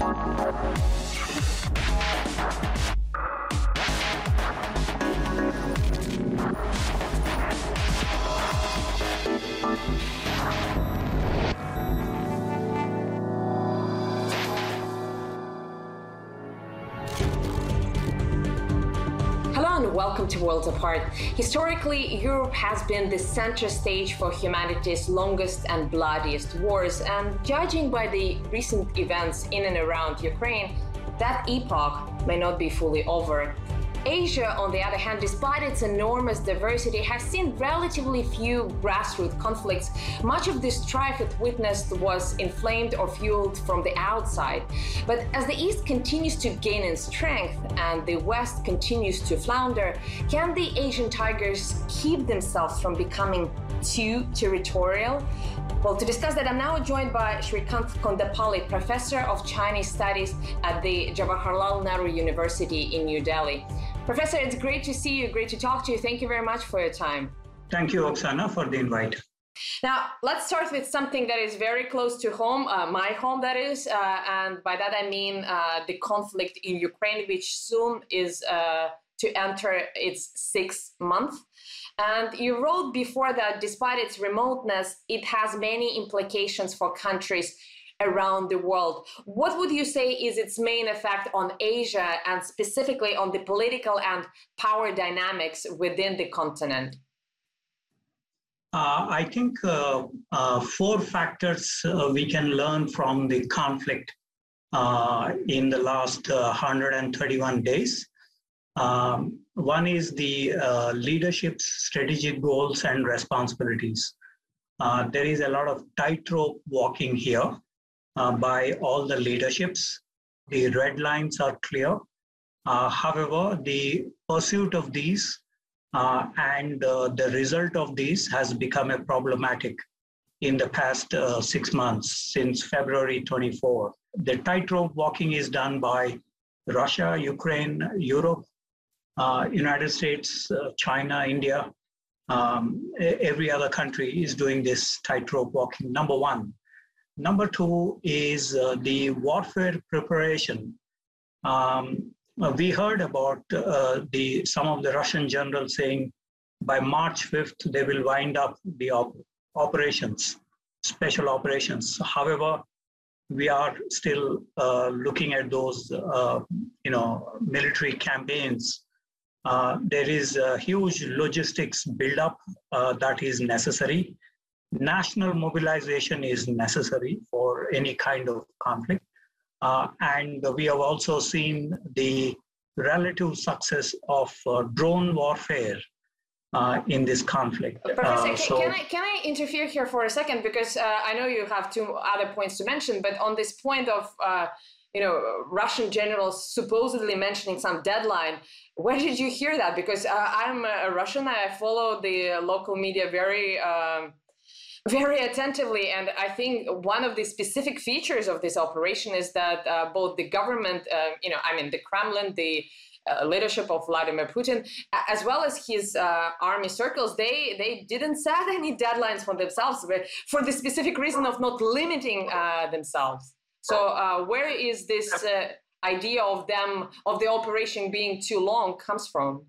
Welcome to Worlds Apart. Historically, Europe has been the center stage for humanity's longest and bloodiest wars, and judging by the recent events in and around Ukraine, that epoch may not be fully over. Asia, on the other hand, despite its enormous diversity, has seen relatively few grassroots conflicts. Much of the strife it witnessed was inflamed or fueled from the outside. But as the East continues to gain in strength and the West continues to flounder, can the Asian tigers keep themselves from becoming too territorial? Well, to discuss that, I'm now joined by Shrikant Kondapalli, Professor of Chinese Studies at the Jawaharlal Nehru University in New Delhi. Professor, it's great to see you, great to talk to you. Thank you very much for your time. Thank you, Oksana, for the invite. Now, let's start with something that is very close to home, my home, that is, and by that I mean the conflict in Ukraine, which soon is to enter its 6th month. And you wrote before that despite its remoteness, it has many implications for countries around the world. What would you say is its main effect on Asia and specifically on the political and power dynamics within the continent? I think 4 factors we can learn from the conflict in the last 131 days. One is the leadership's strategic goals and responsibilities. There is a lot of tightrope walking here by all the leaderships. The red lines are clear. However, the pursuit of these and the result of these has become a problematic in the past 6 months, since February 24. The tightrope walking is done by Russia, Ukraine, Europe, United States, China, India. Every other country is doing this tightrope walking, number one. Number two is the warfare preparation. We heard about some of the Russian generals saying by March 5th, they will wind up the operations, special operations. However, we are still looking at those, military campaigns. There is a huge logistics buildup that is necessary. National mobilization is necessary for any kind of conflict. And we have also seen the relative success of drone warfare in this conflict. Professor, can I interfere here for a second? Because I know you have 2 other points to mention, but on this point of Russian generals supposedly mentioning some deadline, where did you hear that? Because I'm a Russian, I follow the local media very attentively, and I think one of the specific features of this operation is that both the government, the Kremlin, the leadership of Vladimir Putin, as well as his army circles, they didn't set any deadlines for themselves, but for the specific reason of not limiting themselves. So where is this idea of the operation being too long comes from?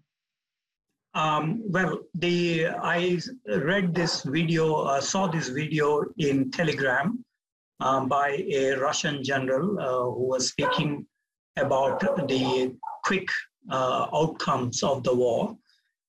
I read this video, saw this video in Telegram by a Russian general who was speaking about the quick outcomes of the war.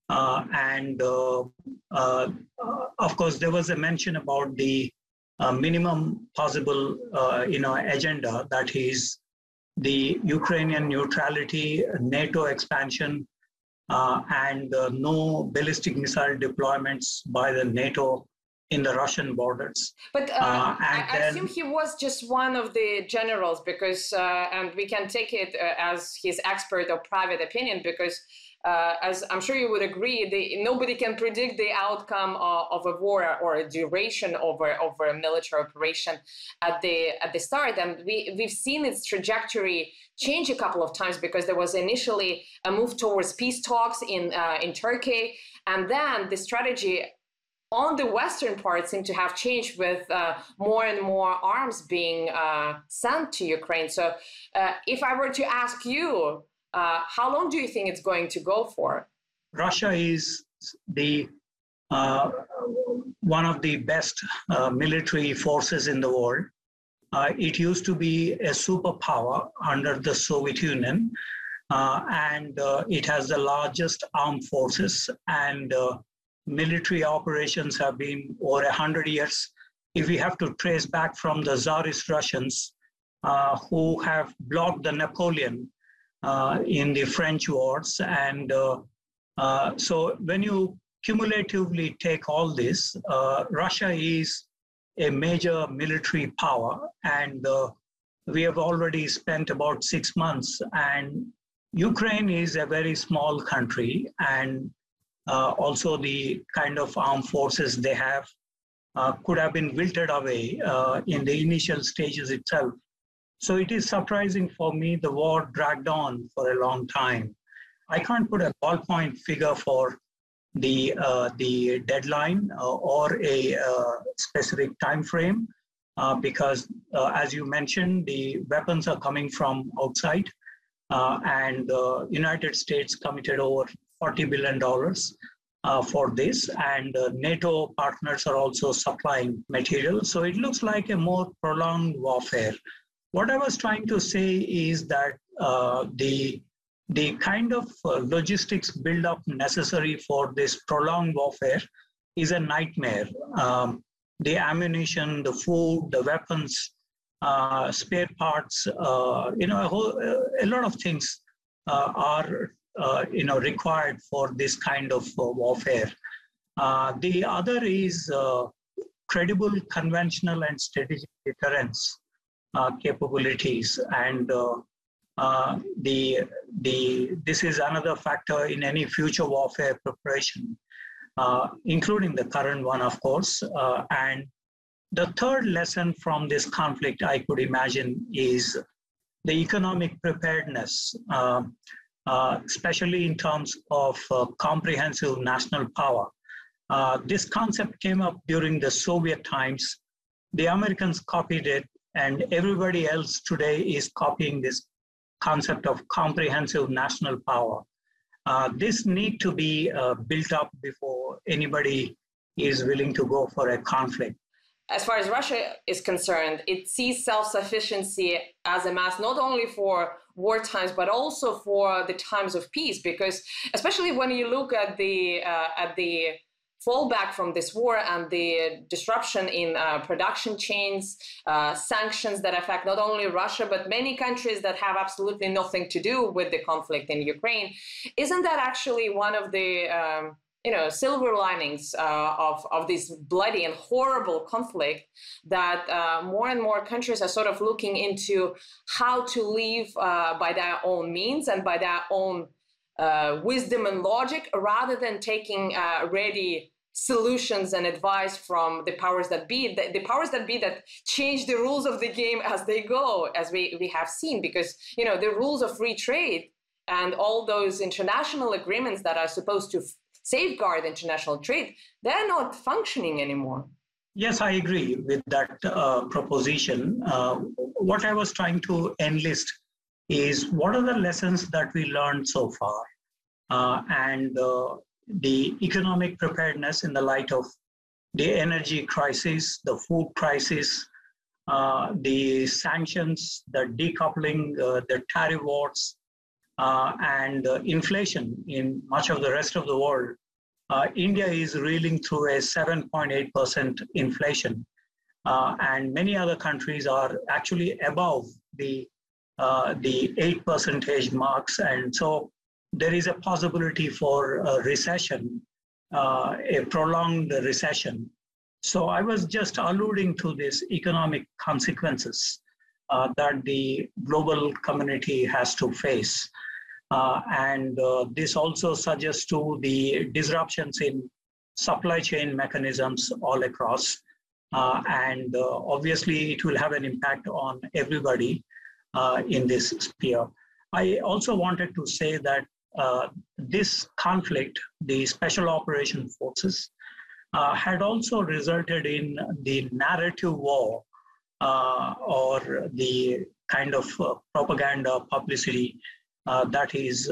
Of course, there was a mention about the minimum possible, agenda, that is the Ukrainian neutrality, NATO expansion, and no ballistic missile deployments by the NATO in the Russian borders. But I assume he was just one of the generals, because, and we can take it as his expert or private opinion, because as I'm sure you would agree, nobody can predict the outcome of a war or a duration over a military operation at the start. And we've seen its trajectory change a couple of times, because there was initially a move towards peace talks in Turkey, and then the strategy on the western part seem to have changed with more and more arms being sent to Ukraine. So if I were to ask you, how long do you think it's going to go for? Russia is the one of the best military forces in the world. It used to be a superpower under the Soviet Union, and it has the largest armed forces, and military operations have been over 100 years. If we have to trace back from the Tsarist Russians who have blocked the Napoleon in the French wars. And so when you cumulatively take all this, Russia is a major military power, and we have already spent about 6 months, and Ukraine is a very small country, and also the kind of armed forces they have could have been wilted away in the initial stages itself. So it is surprising for me the war dragged on for a long time. I can't put a ballpoint figure for the deadline or a specific time frame because, as you mentioned, the weapons are coming from outside, and the United States committed over $40 billion for this, and NATO partners are also supplying material. So it looks like a more prolonged warfare. What I was trying to say is that the kind of logistics build-up necessary for this prolonged warfare is a nightmare. The ammunition, the food, the weapons, spare parts, a lot of things are required for this kind of warfare. The other is credible conventional and strategic deterrence capabilities, and this is another factor in any future warfare preparation, including the current one, of course. And the third lesson from this conflict, I could imagine, is the economic preparedness, especially in terms of comprehensive national power. This concept came up during the Soviet times. The Americans copied it, and everybody else today is copying this concept of comprehensive national power. This need to be built up before anybody is willing to go for a conflict. As far as Russia is concerned, it sees self-sufficiency as a must, not only for war times, but also for the times of peace. Because especially when you look at the fallback from this war and the disruption in production chains, sanctions that affect not only Russia, but many countries that have absolutely nothing to do with the conflict in Ukraine, isn't that actually one of the silver linings of this bloody and horrible conflict, that more and more countries are sort of looking into how to live by their own means and by their own wisdom and logic, rather than taking ready solutions and advice from the powers that be, the powers that be that change the rules of the game as they go, as we have seen. Because, the rules of free trade and all those international agreements that are supposed to safeguard international trade, they're not functioning anymore. Yes, I agree with that proposition. What I was trying to enlist is what are the lessons that we learned so far, and the economic preparedness in the light of the energy crisis, the food crisis, the sanctions, the decoupling, the tariff wars, and inflation in much of the rest of the world. India is reeling through a 7.8% inflation, and many other countries are actually above the 8% marks, and so there is a possibility for a recession, a prolonged recession. So I was just alluding to these economic consequences that the global community has to face. And this also suggests to the disruptions in supply chain mechanisms all across. And obviously it will have an impact on everybody in this sphere. I also wanted to say that this conflict, the Special Operation Forces, had also resulted in the narrative war or the kind of propaganda publicity that is.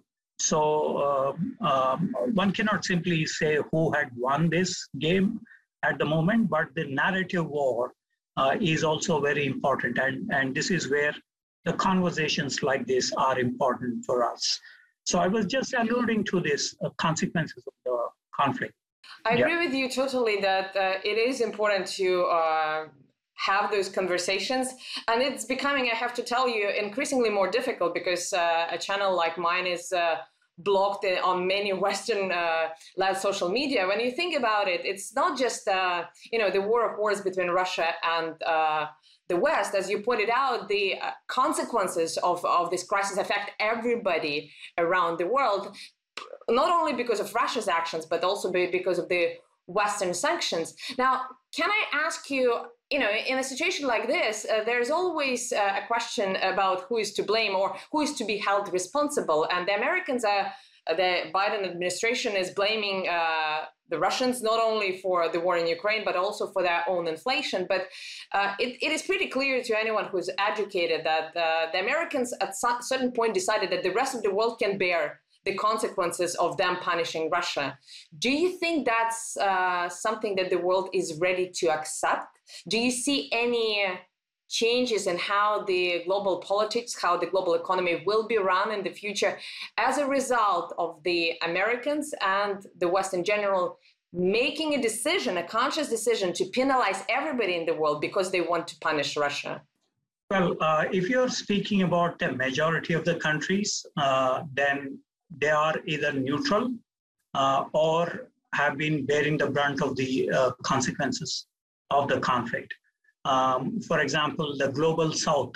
One cannot simply say who had won this game at the moment, but the narrative war is also very important. And this is where the conversations like this are important for us. So I was just alluding to this consequences of the conflict. I agree with you totally that it is important to have those conversations. And it's becoming, I have to tell you, increasingly more difficult because a channel like mine is blocked on many Western-led social media. When you think about it, it's not just the war of words between Russia and the West. As you pointed out, the consequences of this crisis affect everybody around the world, not only because of Russia's actions, but also because of the Western sanctions. Now, can I ask you, in a situation like this, there's always a question about who is to blame or who is to be held responsible. And the Americans, the Biden administration is blaming the Russians, not only for the war in Ukraine, but also for their own inflation. But it is pretty clear to anyone who's educated that the Americans at a certain point decided that the rest of the world can bear the consequences of them punishing Russia. Do you think that's something that the world is ready to accept? Do you see any changes in how the global politics, how the global economy will be run in the future as a result of the Americans and the West in general making a decision, a conscious decision to penalize everybody in the world because they want to punish Russia? Well, if you're speaking about the majority of the countries, then they are either neutral or have been bearing the brunt of the consequences of the conflict. For example, the global South,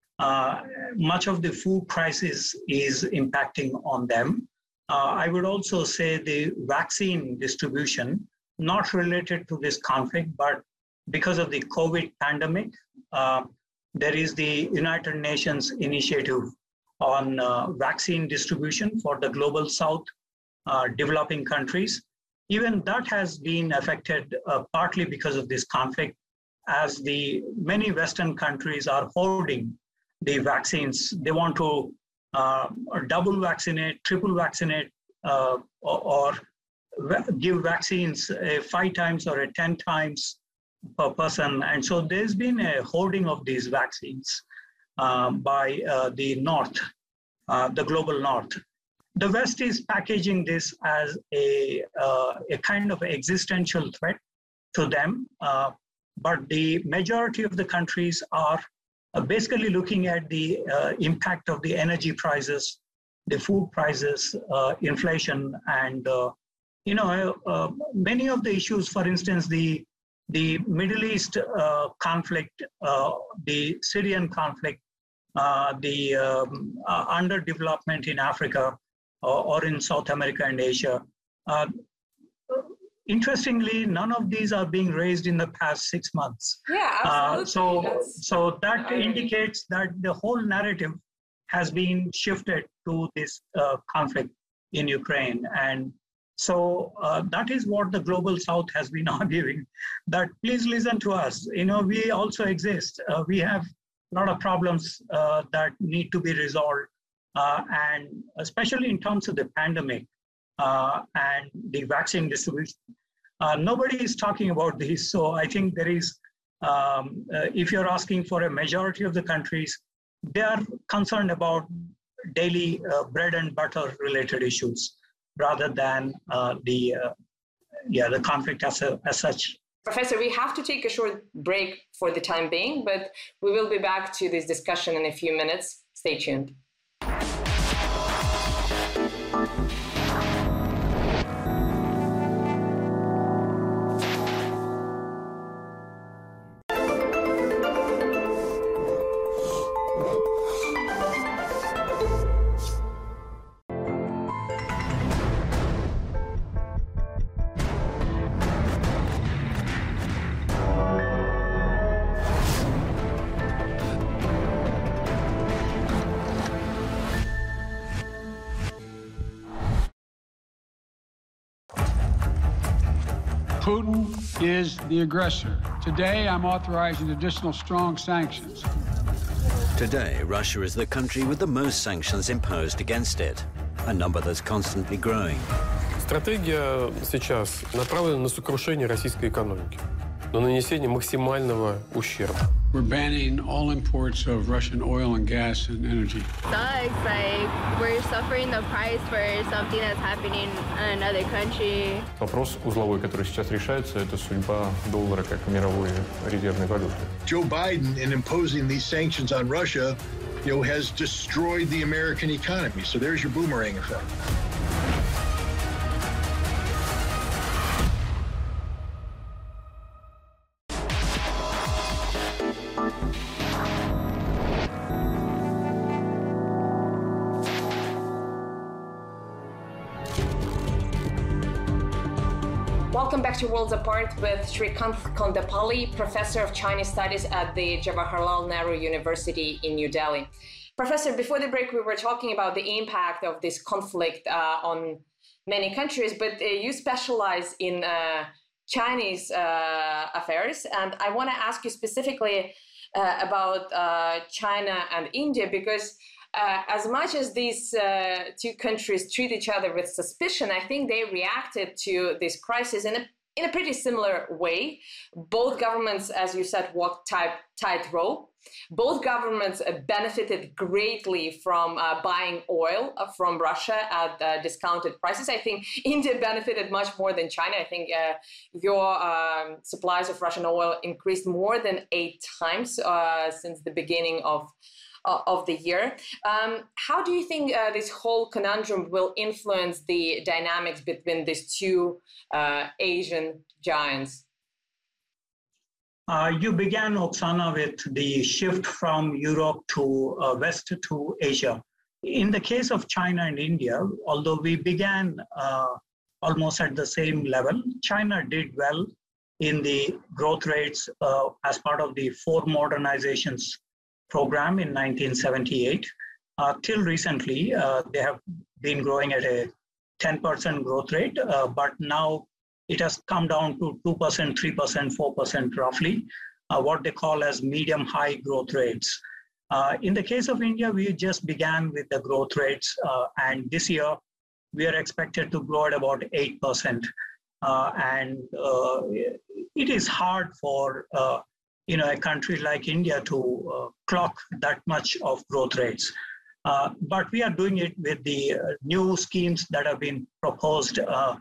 much of the food crisis is impacting on them. I would also say the vaccine distribution, not related to this conflict, but because of the COVID pandemic, there is the United Nations initiative on vaccine distribution for the global South, developing countries. Even that has been affected partly because of this conflict, as the many Western countries are hoarding the vaccines. They want to double vaccinate, triple vaccinate, or give vaccines 5 times or 10 times per person. And so there's been a hoarding of these vaccines by the North, the global North. The West is packaging this as a kind of existential threat to them, but the majority of the countries are basically looking at the impact of the energy prices, the food prices, inflation, and many of the issues. For instance, the Middle East conflict, the Syrian conflict, the underdevelopment in Africa or in South America and Asia. Interestingly, none of these are being raised in the past 6 months. Yeah, absolutely. So that indicates that the whole narrative has been shifted to this conflict in Ukraine. And so that is what the global South has been arguing, that please listen to us. We also exist. We have a lot of problems that need to be resolved. And especially in terms of the pandemic and the vaccine distribution. Nobody is talking about this. So I think there is, if you're asking for a majority of the countries, they are concerned about daily bread and butter related issues rather than the conflict as such. Professor, we have to take a short break for the time being, but we will be back to this discussion in a few minutes. Stay tuned. Putin is the aggressor. Today, I'm authorizing additional strong sanctions. Today, Russia is the country with the most sanctions imposed against it, a number that's constantly growing. Стратегия сейчас направлена на сокрушение российской экономики, на нанесение максимального ущерба. We're banning all imports of Russian oil and gas and energy. Sucks, like we're suffering the price for something that's happening in another country. Вопрос узловой, который сейчас решается, это судьба доллара как мировой резервной валюты. Joe Biden, in imposing these sanctions on Russia, has destroyed the American economy. So there's your boomerang effect. Welcome back to Worlds Apart with Srikanth Kondapalli, Professor of Chinese Studies at the Jawaharlal Nehru University in New Delhi. Professor, before the break, we were talking about the impact of this conflict on many countries, but you specialize in Chinese affairs, and I want to ask you specifically about China and India, because as much as these two countries treat each other with suspicion, I think they reacted to this crisis in a pretty similar way. Both governments, as you said, walked tightrope. Both governments benefited greatly from buying oil from Russia at discounted prices. I think India benefited much more than China. I think your supplies of Russian oil increased more than 8 times since the beginning of the year. How do you think this whole conundrum will influence the dynamics between these two Asian giants? You began, Oksana, with the shift from Europe to West to Asia. In the case of China and India, although we began almost at the same level, China did well in the growth rates as part of the 4 modernizations program in 1978. Till recently, they have been growing at a 10% growth rate, but now it has come down to 2%, 3%, 4% roughly, what they call as medium-high growth rates. In the case of India, we just began with the growth rates, and this year we are expected to grow at about 8%. It is hard for a country like India to clock that much of growth rates. But we are doing it with the new schemes that have been proposed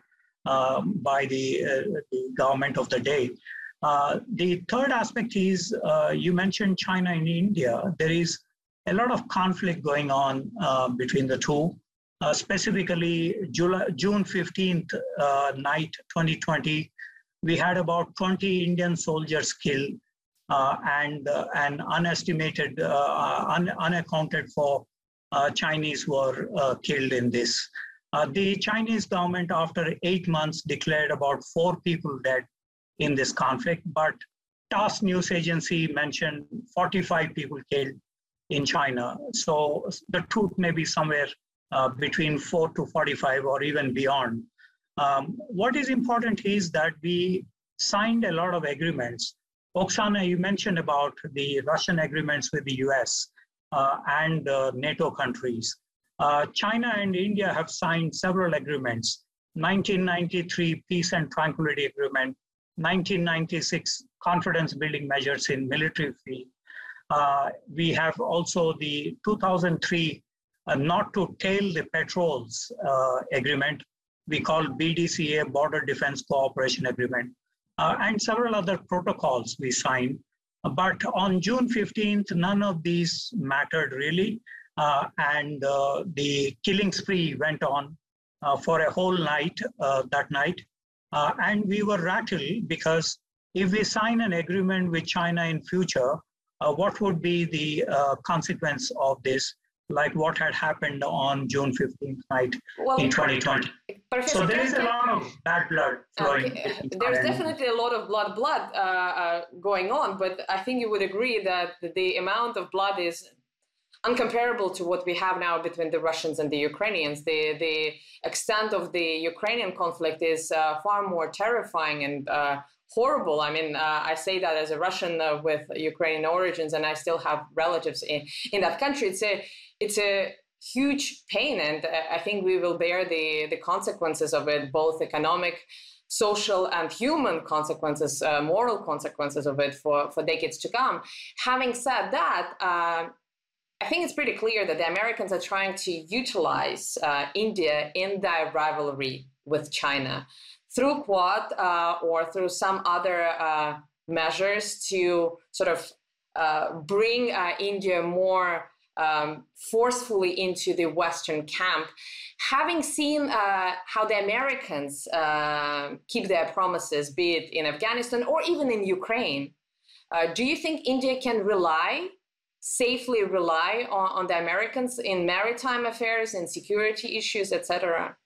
by the government of the day. The third aspect is, you mentioned China and India. There is a lot of conflict going on between the two. Specifically, June 15th night, 2020, we had about 20 Indian soldiers killed and an unestimated, unaccounted for Chinese were killed in this. The Chinese government, after 8 months, declared about 4 people dead in this conflict, but TASS news agency mentioned 45 people killed in China. So the truth may be somewhere between 4 to 45 or even beyond. What is important is that we signed a lot of agreements. Oksana, you mentioned about the Russian agreements with the US and NATO countries. China and India have signed several agreements. 1993 Peace and Tranquility Agreement, 1996 confidence building measures in military field. We have also the 2003 not to tail the patrols agreement, we call BDCA, Border Defense Cooperation Agreement, and several other protocols we signed. But on June 15th, none of these mattered really. And the killing spree went on for a whole night that night. And we were rattled because if we sign an agreement with China in future, what would be the consequence of this, like what had happened on June 15th night in 2020. So there is a lot of bad blood flowing. There's definitely a lot of blood going on, but I think you would agree that the amount of blood is uncomparable to what we have now between the Russians and the Ukrainians. The extent of the Ukrainian conflict is far more terrifying and horrible. I mean, I say that as a Russian with Ukrainian origins, and I still have relatives in that country. It's a huge pain, and I think we will bear the consequences of it, both economic, social, and human consequences, moral consequences of it for decades to come. Having said that, I think it's pretty clear that the Americans are trying to utilize India in their rivalry with China through Quad or through some other measures to sort of bring India more forcefully into the Western camp. Having seen how the Americans keep their promises, be it in Afghanistan or even in Ukraine, do you think India can safely rely on the Americans in maritime affairs and security issues, etc.?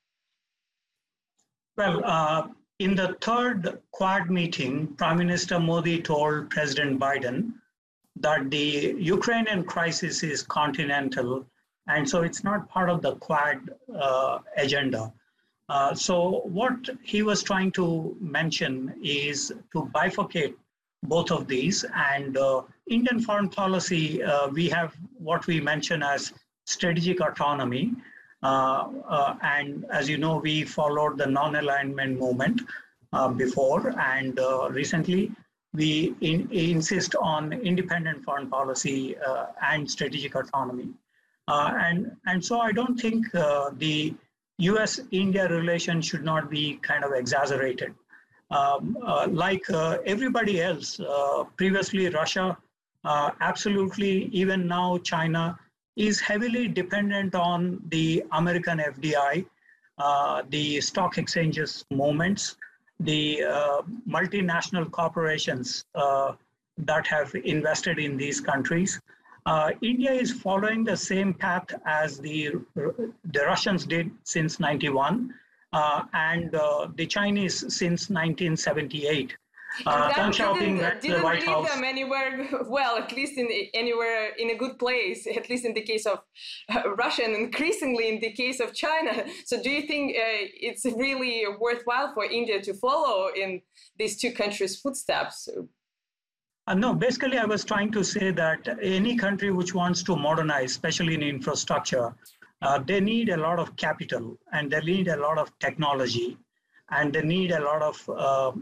Well, in the third Quad meeting, Prime Minister Modi told President Biden that the Ukrainian crisis is continental, and so it's not part of the Quad agenda. So what he was trying to mention is to bifurcate both of these. And Indian foreign policy, we have what we mention as strategic autonomy. And as you know, we followed the non-alignment movement before, and recently we insist on independent foreign policy and strategic autonomy. And so I don't think the US-India relation should not be kind of exaggerated. Like everybody else, previously Russia, absolutely, even now China, is heavily dependent on the American FDI, the stock exchanges movements, the multinational corporations that have invested in these countries. India is following the same path as the Russians did since '91 and the Chinese since 1978. Deng Xiaoping didn't leave them anywhere well, at least anywhere in a good place, at least in the case of Russia and increasingly in the case of China. So do you think it's really worthwhile for India to follow in these two countries' footsteps? No, basically I was trying to say that any country which wants to modernize, especially in infrastructure, they need a lot of capital and they need a lot of technology. And they need a lot of,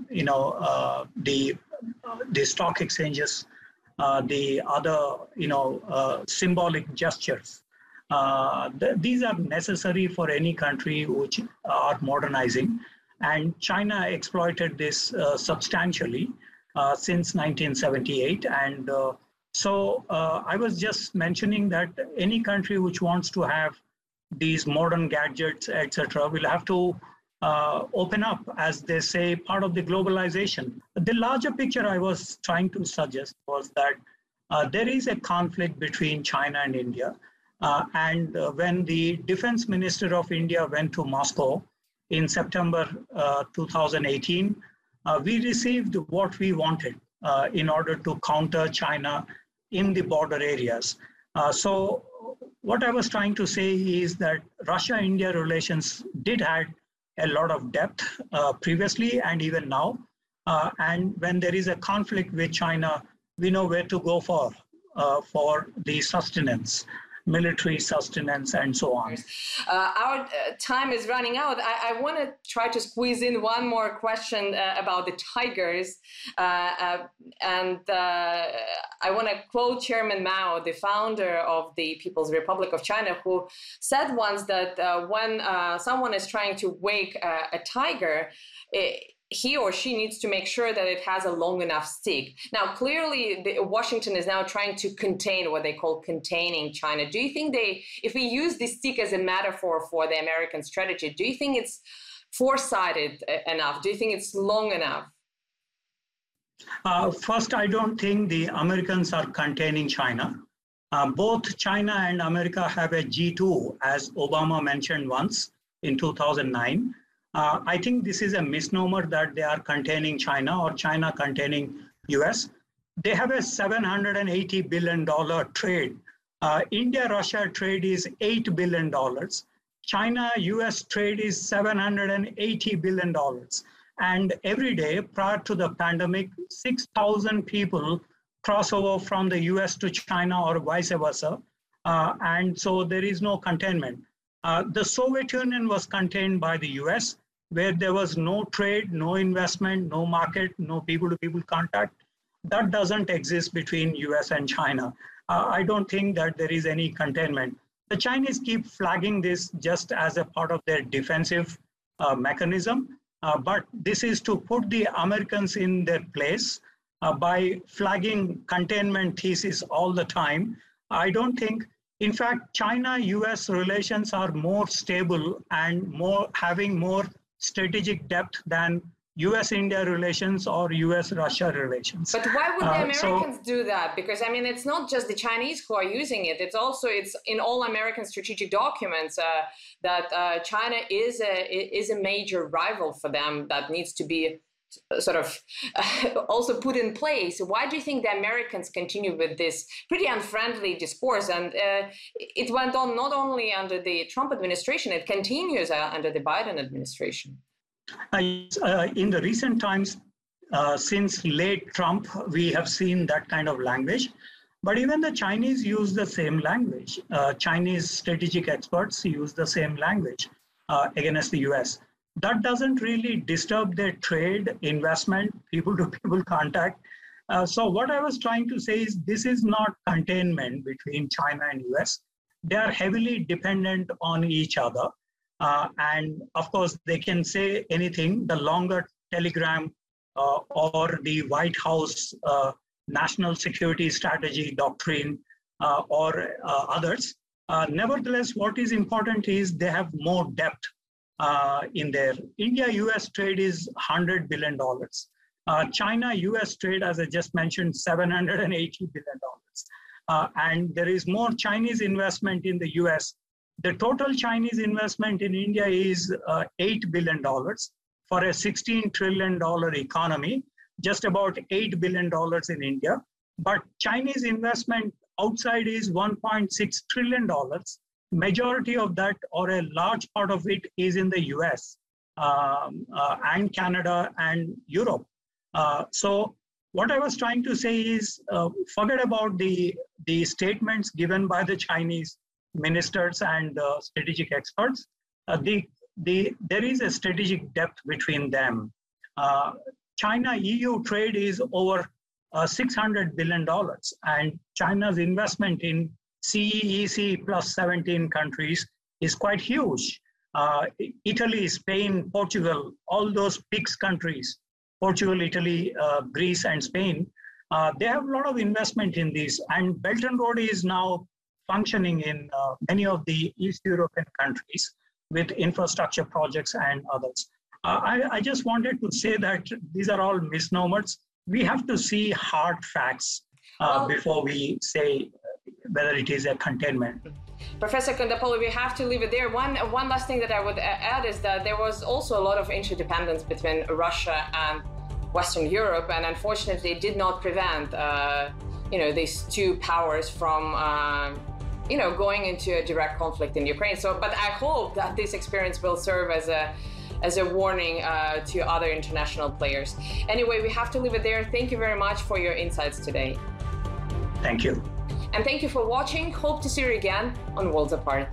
the stock exchanges, the other, symbolic gestures. These are necessary for any country which are modernizing. And China exploited this substantially since 1978. And so I was just mentioning that any country which wants to have these modern gadgets, etc., will have to open up, as they say, part of the globalization. The larger picture I was trying to suggest was that there is a conflict between China and India. And when the defense minister of India went to Moscow in September 2018, we received what we wanted in order to counter China in the border areas. So what I was trying to say is that Russia-India relations did have a lot of depth previously and even now. And when there is a conflict with China, we know where to go for the sustenance, military sustenance, and so on. Our time is running out. I want to try to squeeze in one more question about the tigers. And I want to quote Chairman Mao, the founder of the People's Republic of China, who said once that when someone is trying to wake a tiger, he or she needs to make sure that it has a long enough stick. Now, clearly, Washington is now trying to contain what they call containing China. Do you think if we use this stick as a metaphor for the American strategy, do you think it's foresighted enough? Do you think it's long enough? First, I don't think the Americans are containing China. Both China and America have a G2, as Obama mentioned once in 2009. I think this is a misnomer that they are containing China or China containing US. They have a $780 billion trade India-Russia trade is $8 billion. China-US trade is $780 billion. And every day prior to the pandemic, 6,000 people cross over from the US to China or vice versa. And so there is no containment. The Soviet Union was contained by the US, where there was no trade, no investment, no market, no people-to-people contact. That doesn't exist between US and China. I don't think that there is any containment. The Chinese keep flagging this just as a part of their defensive mechanism, but this is to put the Americans in their place by flagging containment thesis all the time. I don't think, in fact, China-US relations are more stable and having more strategic depth than US-India relations or US-Russia relations. But why would the Americans do that? Because, I mean, it's not just the Chinese who are using it. It's in all American strategic documents that China is a major rival for them that needs to be sort of also put in place. Why do you think the Americans continue with this pretty unfriendly discourse? And it went on not only under the Trump administration, it continues under the Biden administration. In the recent times, since late Trump, we have seen that kind of language. But even the Chinese use the same language. Chinese strategic experts use the same language against the US. That doesn't really disturb their trade, investment, people-to-people contact. So what I was trying to say is this is not containment between China and US. They are heavily dependent on each other. And of course, they can say anything. The longer telegram or the White House national security strategy doctrine or others. Nevertheless, what is important is they have more depth in there. India-US trade is $100 billion. China-US trade, as I just mentioned, $780 billion. And there is more Chinese investment in the US. The total Chinese investment in India is $8 billion for a $16 trillion economy, just about $8 billion in India. But Chinese investment outside is $1.6 trillion. Majority of that, or a large part of it, is in the US and Canada and Europe. So what I was trying to say is forget about the statements given by the Chinese ministers and strategic experts. There is a strategic depth between them. China-EU trade is over $600 billion, and China's investment in CEEC plus 17 countries is quite huge. Italy, Spain, Portugal, all those PIGS countries, Portugal, Italy, Greece, and Spain, they have a lot of investment in these. And Belt and Road is now functioning in many of the East European countries with infrastructure projects and others. I just wanted to say that these are all misnomers. We have to see hard facts before we say whether it is a containment. Professor Kondopolov, we have to leave it there. One last thing that I would add is that there was also a lot of interdependence between Russia and Western Europe, and unfortunately it did not prevent these two powers from going into a direct conflict in Ukraine. But I hope that this experience will serve as a warning to other international players. Anyway, we have to leave it there. Thank you very much for your insights today. Thank you. And thank you for watching. Hope to see you again on Worlds Apart.